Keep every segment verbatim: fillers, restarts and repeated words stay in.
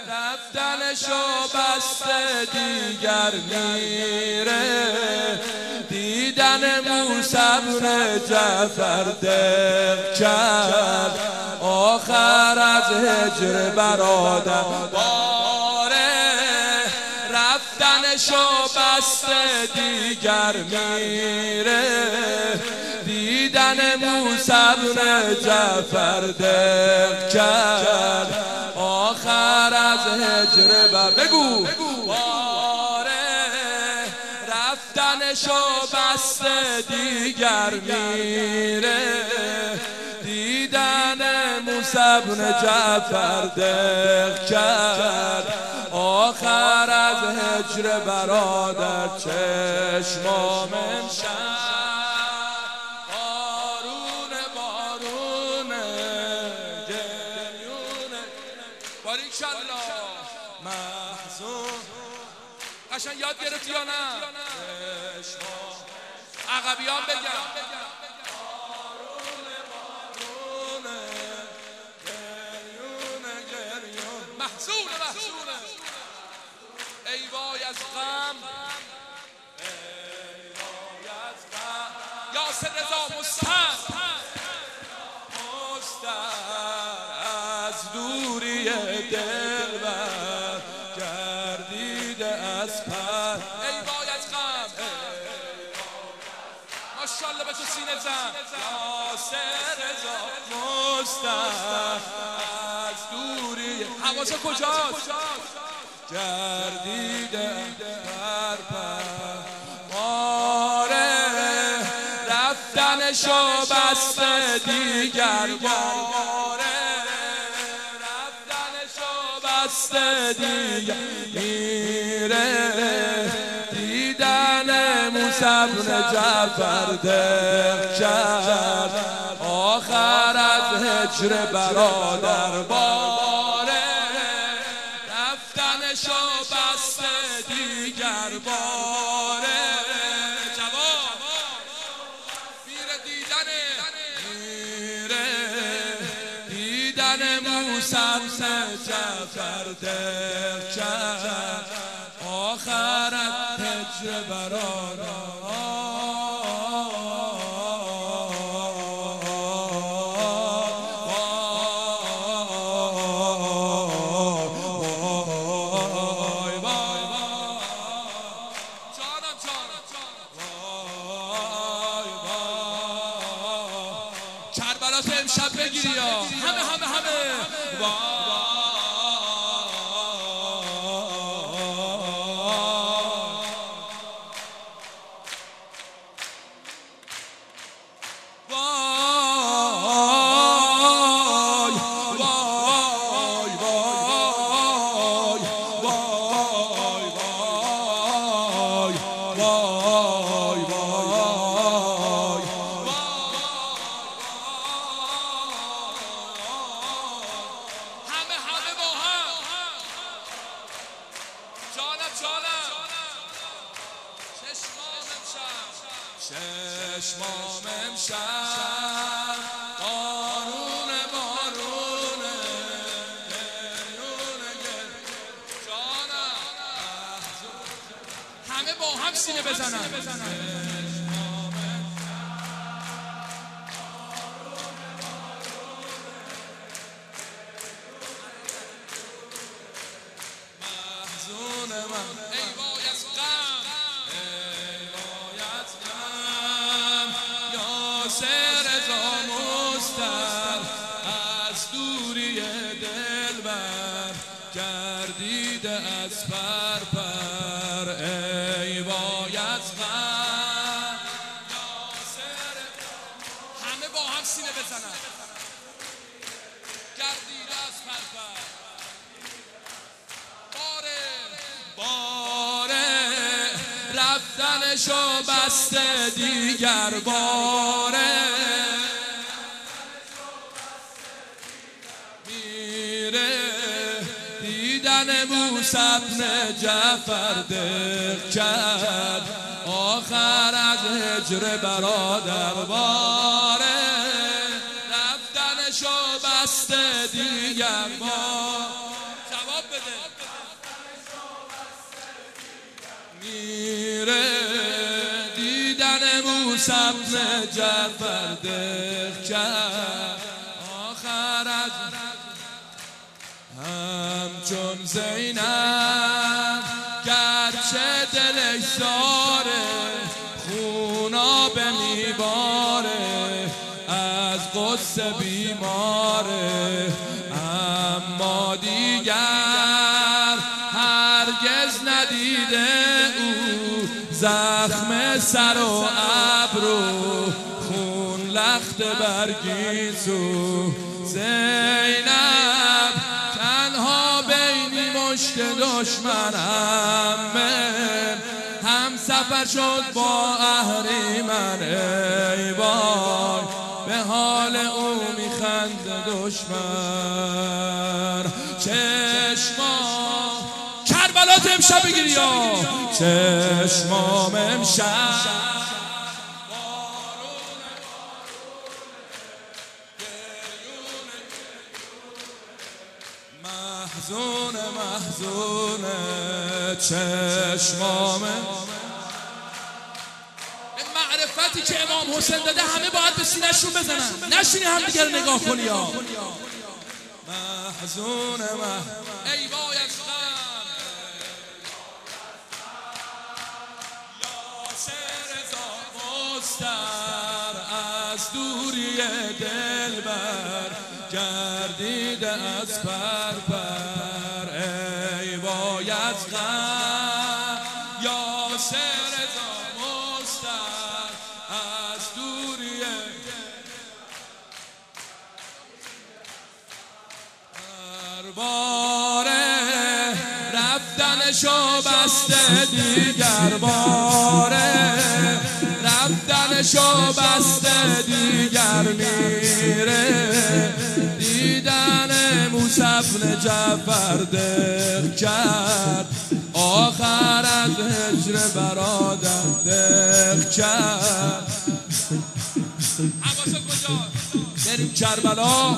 رفتنشو بسته دیگر میره، دیدن موسی بن جعفر دق کرد، آخر از هجر برادر باره، رفتنشو بسته دیگر میره، دیدن موسی بن جعفر دق کرد، آخر از هجر بر بگو باره، رفتنشو بسته دیگر میره، دیدن موسی بن جعفر دق کرد، آخر از هجر برادر چشمام امشب بارون بارونه گریونه. باریکالله محزون قشنگ یاد گرفتی یا نه؟ عقبیان بگم بارونه بارونه گریونه گریون. محزونه محزونه ای وای از غم، ای وای از غم، یاسر رضا مستر مستر از دوری دلبر گردیده از پر. ای وای از غم، ماشاءالله به تو سینه زن. یاسر رضا مستر از دوری حواسه کجاست؟ گردیده پر پر باره، رفتنشو بسته دیگر باره، رفتنشو بسته دیگر میره، دیدن موسی بن جعفر دق کرد، آخر از هجر برادر باره، رفتنشو بسته دیگر باره، جواب میره دیدنه میره، دیدن موسی بن جعفر دق کرد، آخر از هجر برادر. کربلا تو امشب بگیری یا همه همه همه چشمام امشب بارون بارونه گریونه گریونه. جانم همه با هم سینه بزنن. محزون من ای وای از غم، ای وای از غم، یاسر رضا مستر از دوری دلبر گردیده از پر پر. ای وای از غم یاسر، همه با هم سینه بزنن. گردیده از پر پر باره، رفتنشو بسته دیگر باره، میره، دیدن موسی بن جعفر دق کرد، آخر از هجر برادر باره، رفتنشو بسته دیگر باره. جواب بده میره دیدن موسی بن جعفر دق کرد آخر از همچون زینب گرچه دلش زاره خونا به میباره از قصه بیماره اما دیگر هرگز ندیده او زخم سر و ابرو خون لخت برگیسو زینب تنها بینی مشت دشمنم هم سفر شد با اهریمن ای وای به حال او میخند دشمن چشما کربلات امشب بگیری یا چشمام امشب محزونه محزونه چشمام معرفتی که امام حسین داده همه باید به سینه‌شون بزنن نشینی هم دیگر نگاه کنی یا محزونه محزونه ای وای از غم یاسر مستر از دوری دلبر گردیده از پر پر ای وای از غم یاسر مستر از دوری باره رفتنشو بسته دیگر باره رفتنشو بسته دیگر میره دیدن موسی بن جعفر دق کرد آخر از هجر برادر دق کرد حواست کجا بریم کربلا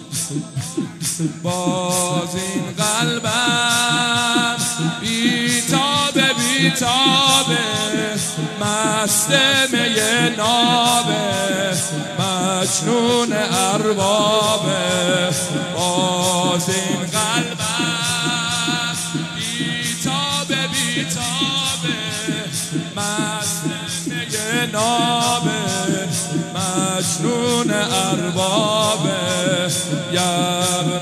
باز این قلبم بیتابه بیتابه مست می نابه مجنون اربابه باز این قلبم بیتابه بیتابه مست می نابه مجنون اربابه یبن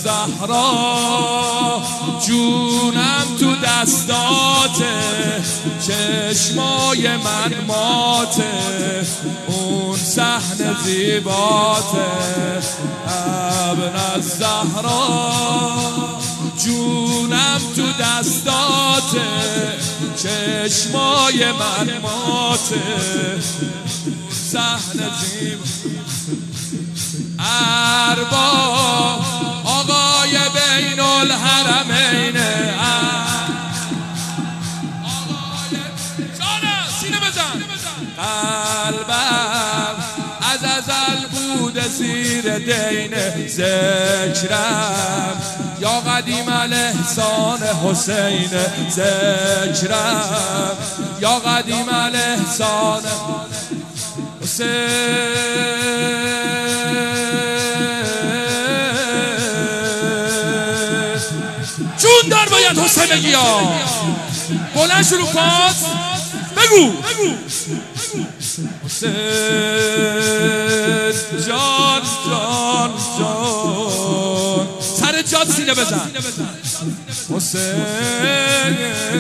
الزهرا جونم تو دستاته چشمای من ماته اون صحنه زیباته ابن الزهرا جونم تو دستاته چشمای من ماته صحنه زیباته ارباب آقای بین الحرمین سینه بزن قلبم از ازل بوده زیر دین ذکرم یا قدیم الاحسان حسین ذکرم یا قدیم الاحسان حسین جون دار باید حسین بگی یا بلند شروع کن بگو حسین جان جان جان سر جاد سینه بزن حسین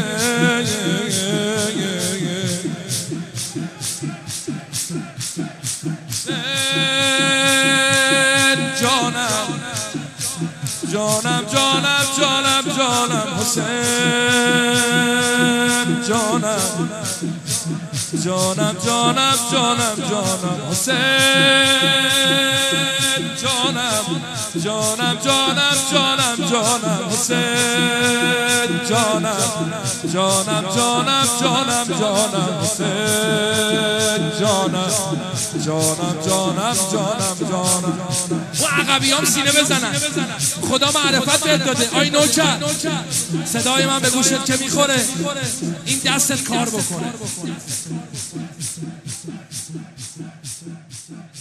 جانم جانم جانم جانم جانم حسین جانم جانم جانم جانم جانم حسین جانم جانم جانم جانم جانم حسین جانم جانم جانم جانم جانم حسین جانم جانم جانم جانم جانم و عقبیام سینه بزنن خدا معرفت بهت داده آی نوکر صدای من به گوشت که میخوره این دستت کار بکنه